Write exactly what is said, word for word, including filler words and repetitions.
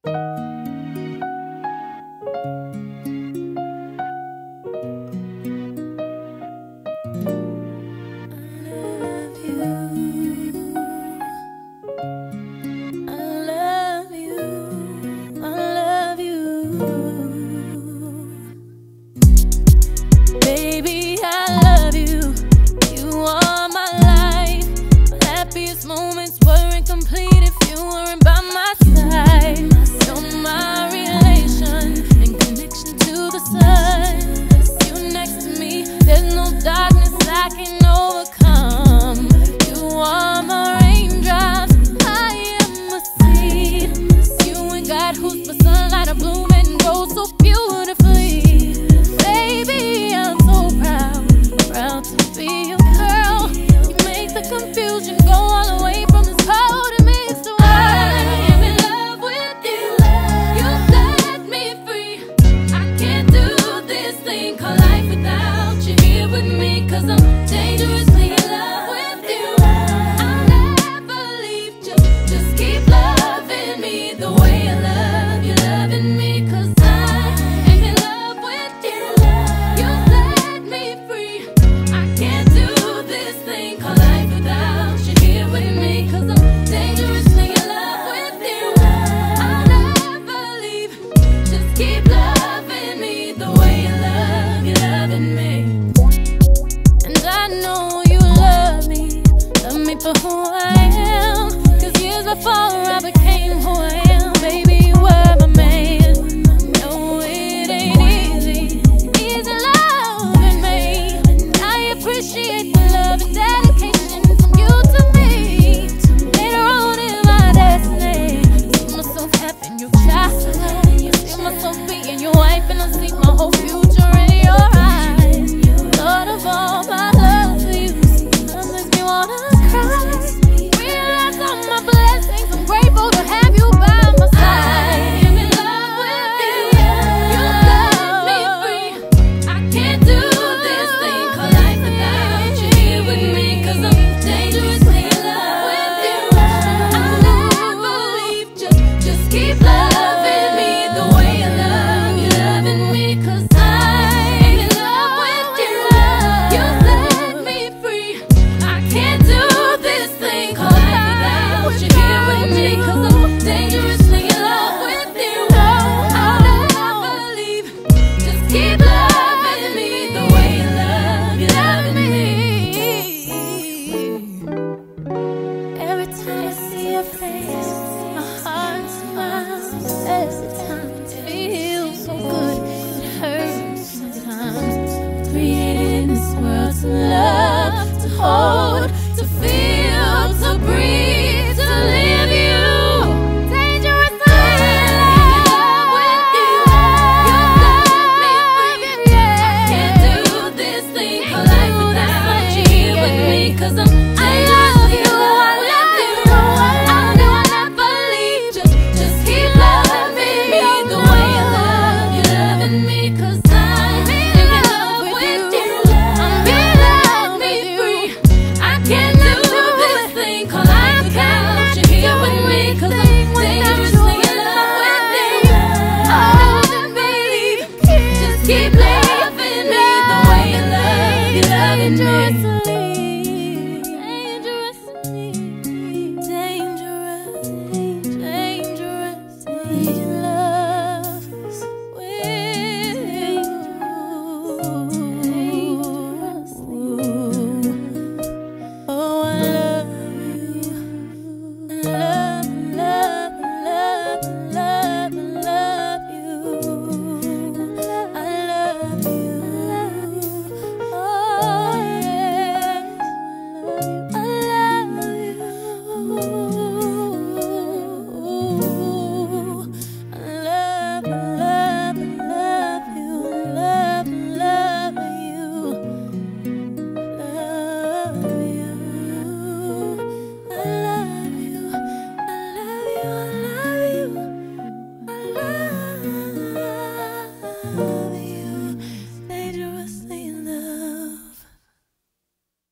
Moments weren't complete if you weren't by my side. You're my relation and connection to the sun. You next to me, there's no darkness I can overcome. You are my raindrops, I am a seed. You ain't got who's the sunlight of bloom and grow so beautifully. Baby, I'm so proud, proud to be your girl. You make the confusion go all the way from this cold and mixed away. I am in love with you. You set me free. I can't do this thing called life without you here with me, 'cause I'm dangerously in love with you. I'll never leave. Just, just keep loving me the way I love you, loving me, 'cause I am in love with you. You set me free. I can't do this thing called life without you here with me, 'cause I'm dangerously in love with you. I'll never leave. Just keep loving me the way you love, you loving me. And I know you love me, love me for who I am, 'cause years before I became who I am, baby, you were my man. No, it ain't easy, easy loving me. I appreciate the love and dedication from you to me. Later on in my destiny, I see myself having your child. I see myself being your wife, and I see my whole future in your eyes. Thought of all my love for you, it makes me wanna cry. Realize all my blessings, I'm grateful to have you by my side. I am in love with you. You set me free. I can't do this thing called life without you here with me, 'cause I'm dangerously in love with you. I'll never leave. Just, just keep loving me the way I love you, loving me, 'cause I'm in love with you. You set me free. I can't do this thing called life without you here with me, 'cause I'm dangerously in love with you. I'll never leave. Just keep loving me the way you love, you loving me. Every time I see your face, my heart smiles. Every time it feels so good, it hurts sometimes. Created in this world to love, to hold, to feel, to breathe, to live you. Dangerously in love with you. You set me free. I can't do this thing called life without you here with me, 'cause I'm dangerously in love with you. I'll never leave. Just, just keep loving me the way you love, you loving me, 'cause I'm in love with you. I'm in love with you. I can't do this thing called life without you here with me, 'cause I'm dangerously in love with you. I'll never leave. Just keep loving me the way you love, you loving me. Dangerously, dangerous, dangerous, dangerous.